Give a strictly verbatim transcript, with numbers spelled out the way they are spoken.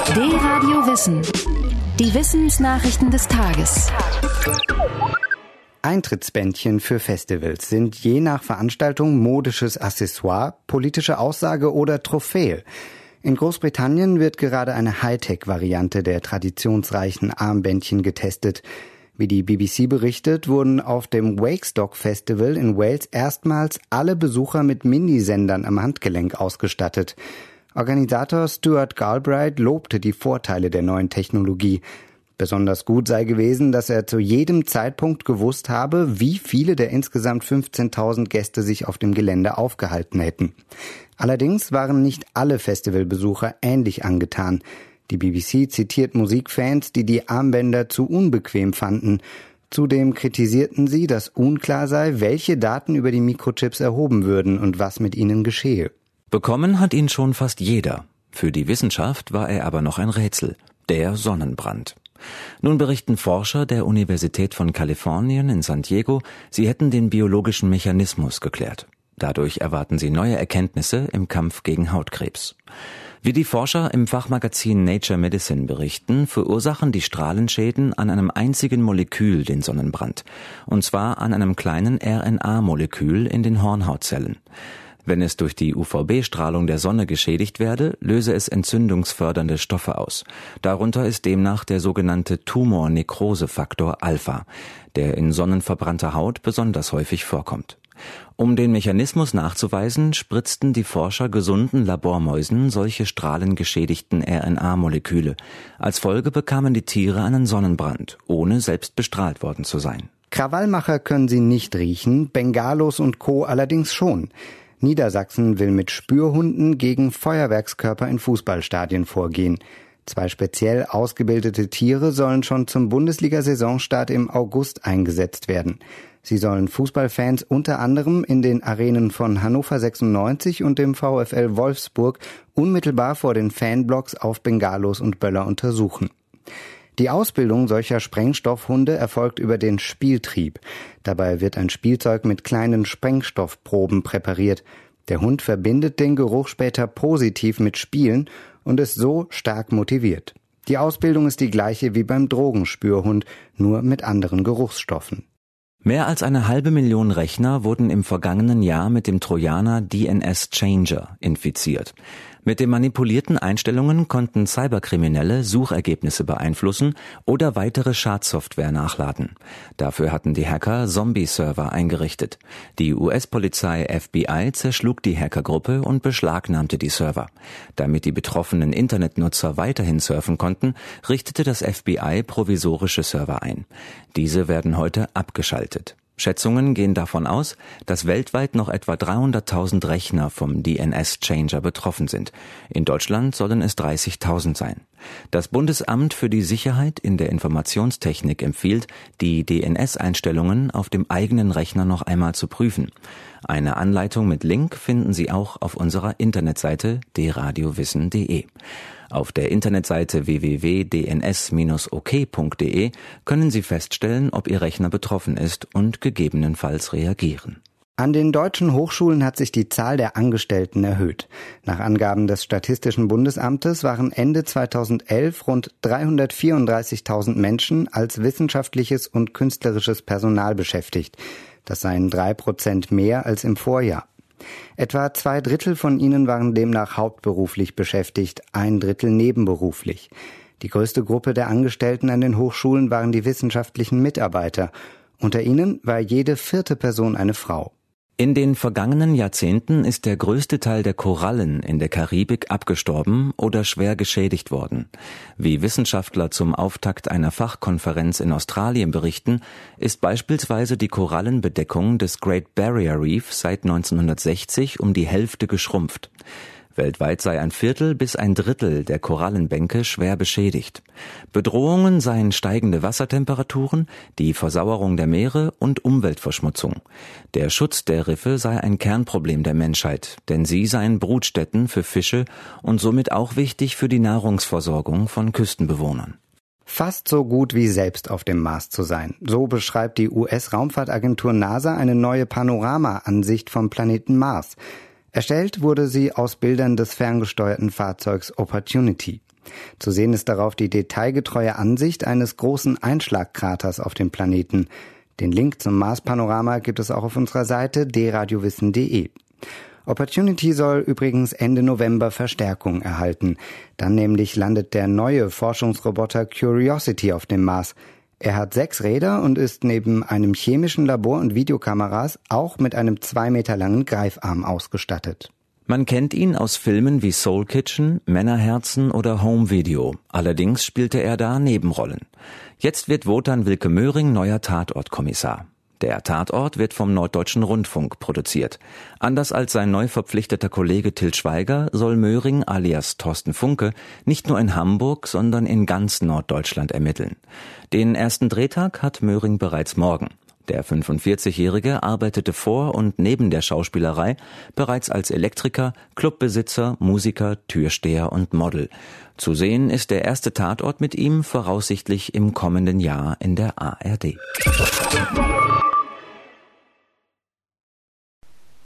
D-Radio Wissen. Die Wissensnachrichten des Tages. Eintrittsbändchen für Festivals sind je nach Veranstaltung modisches Accessoire, politische Aussage oder Trophäe. In Großbritannien wird gerade eine Hightech-Variante der traditionsreichen Armbändchen getestet. Wie die B B C berichtet, wurden auf dem Wakestock Festival in Wales erstmals alle Besucher mit Minisendern am Handgelenk ausgestattet. Organisator Stuart Galbraith lobte die Vorteile der neuen Technologie. Besonders gut sei gewesen, dass er zu jedem Zeitpunkt gewusst habe, wie viele der insgesamt fünfzehntausend Gäste sich auf dem Gelände aufgehalten hätten. Allerdings waren nicht alle Festivalbesucher ähnlich angetan. Die B B C zitiert Musikfans, die die Armbänder zu unbequem fanden. Zudem kritisierten sie, dass unklar sei, welche Daten über die Mikrochips erhoben würden und was mit ihnen geschehe. Bekommen hat ihn schon fast jeder. Für die Wissenschaft war er aber noch ein Rätsel. Der Sonnenbrand. Nun berichten Forscher der Universität von Kalifornien in San Diego, sie hätten den biologischen Mechanismus geklärt. Dadurch erwarten sie neue Erkenntnisse im Kampf gegen Hautkrebs. Wie die Forscher im Fachmagazin Nature Medicine berichten, verursachen die Strahlenschäden an einem einzigen Molekül den Sonnenbrand. Und zwar an einem kleinen R N A-Molekül in den Hornhautzellen. Wenn es durch die U V B-Strahlung der Sonne geschädigt werde, löse es entzündungsfördernde Stoffe aus. Darunter ist demnach der sogenannte Tumornekrosefaktor Alpha, der in sonnenverbrannter Haut besonders häufig vorkommt. Um den Mechanismus nachzuweisen, spritzten die Forscher gesunden Labormäusen solche strahlengeschädigten R N A-Moleküle. Als Folge bekamen die Tiere einen Sonnenbrand, ohne selbst bestrahlt worden zu sein. Krawallmacher können sie nicht riechen, Bengalos und Co. allerdings schon. Niedersachsen will mit Spürhunden gegen Feuerwerkskörper in Fußballstadien vorgehen. Zwei speziell ausgebildete Tiere sollen schon zum Bundesliga-Saisonstart im August eingesetzt werden. Sie sollen Fußballfans unter anderem in den Arenen von Hannover sechsundneunzig und dem VfL Wolfsburg unmittelbar vor den Fanblocks auf Bengalos und Böller untersuchen. Die Ausbildung solcher Sprengstoffhunde erfolgt über den Spieltrieb. Dabei wird ein Spielzeug mit kleinen Sprengstoffproben präpariert. Der Hund verbindet den Geruch später positiv mit Spielen und ist so stark motiviert. Die Ausbildung ist die gleiche wie beim Drogenspürhund, nur mit anderen Geruchsstoffen. Mehr als eine halbe Million Rechner wurden im vergangenen Jahr mit dem Trojaner D N S Changer infiziert. Mit den manipulierten Einstellungen konnten Cyberkriminelle Suchergebnisse beeinflussen oder weitere Schadsoftware nachladen. Dafür hatten die Hacker Zombie-Server eingerichtet. Die U S-Polizei F B I zerschlug die Hackergruppe und beschlagnahmte die Server. Damit die betroffenen Internetnutzer weiterhin surfen konnten, richtete das F B I provisorische Server ein. Diese werden heute abgeschaltet. Schätzungen gehen davon aus, dass weltweit noch etwa dreihunderttausend Rechner vom D N S-Changer betroffen sind. In Deutschland sollen es dreißigtausend sein. Das Bundesamt für die Sicherheit in der Informationstechnik empfiehlt, die D N S-Einstellungen auf dem eigenen Rechner noch einmal zu prüfen. Eine Anleitung mit Link finden Sie auch auf unserer Internetseite d radio wissen punkt de. Auf der Internetseite w w w punkt d n s dash o k punkt de können Sie feststellen, ob Ihr Rechner betroffen ist und gegebenenfalls reagieren. An den deutschen Hochschulen hat sich die Zahl der Angestellten erhöht. Nach Angaben des Statistischen Bundesamtes waren Ende zweitausendelf rund dreihundertvierunddreißigtausend Menschen als wissenschaftliches und künstlerisches Personal beschäftigt. Das seien drei Prozent mehr als im Vorjahr. Etwa zwei Drittel von ihnen waren demnach hauptberuflich beschäftigt, ein Drittel nebenberuflich. Die größte Gruppe der Angestellten an den Hochschulen waren die wissenschaftlichen Mitarbeiter. Unter ihnen war jede vierte Person eine Frau. In den vergangenen Jahrzehnten ist der größte Teil der Korallen in der Karibik abgestorben oder schwer geschädigt worden. Wie Wissenschaftler zum Auftakt einer Fachkonferenz in Australien berichten, ist beispielsweise die Korallenbedeckung des Great Barrier Reef seit neunzehnhundertsechzig um die Hälfte geschrumpft. Weltweit sei ein Viertel bis ein Drittel der Korallenbänke schwer beschädigt. Bedrohungen seien steigende Wassertemperaturen, die Versauerung der Meere und Umweltverschmutzung. Der Schutz der Riffe sei ein Kernproblem der Menschheit, denn sie seien Brutstätten für Fische und somit auch wichtig für die Nahrungsversorgung von Küstenbewohnern. Fast so gut wie selbst auf dem Mars zu sein. So beschreibt die U S-Raumfahrtagentur NASA eine neue Panorama-Ansicht vom Planeten Mars. Erstellt wurde sie aus Bildern des ferngesteuerten Fahrzeugs Opportunity. Zu sehen ist darauf die detailgetreue Ansicht eines großen Einschlagkraters auf dem Planeten. Den Link zum Mars-Panorama gibt es auch auf unserer Seite d radio wissen punkt de. Opportunity soll übrigens Ende November Verstärkung erhalten. Dann nämlich landet der neue Forschungsroboter Curiosity auf dem Mars. Er hat sechs Räder und ist neben einem chemischen Labor und Videokameras auch mit einem zwei Meter langen Greifarm ausgestattet. Man kennt ihn aus Filmen wie Soul Kitchen, Männerherzen oder Home Video. Allerdings spielte er da Nebenrollen. Jetzt wird Wotan Wilke Möhring neuer Tatortkommissar. Der Tatort wird vom Norddeutschen Rundfunk produziert. Anders als sein neu verpflichteter Kollege Til Schweiger soll Möhring alias Thorsten Funke nicht nur in Hamburg, sondern in ganz Norddeutschland ermitteln. Den ersten Drehtag hat Möhring bereits morgen. Der fünfundvierzigjährige arbeitete vor und neben der Schauspielerei bereits als Elektriker, Clubbesitzer, Musiker, Türsteher und Model. Zu sehen ist der erste Tatort mit ihm voraussichtlich im kommenden Jahr in der A R D.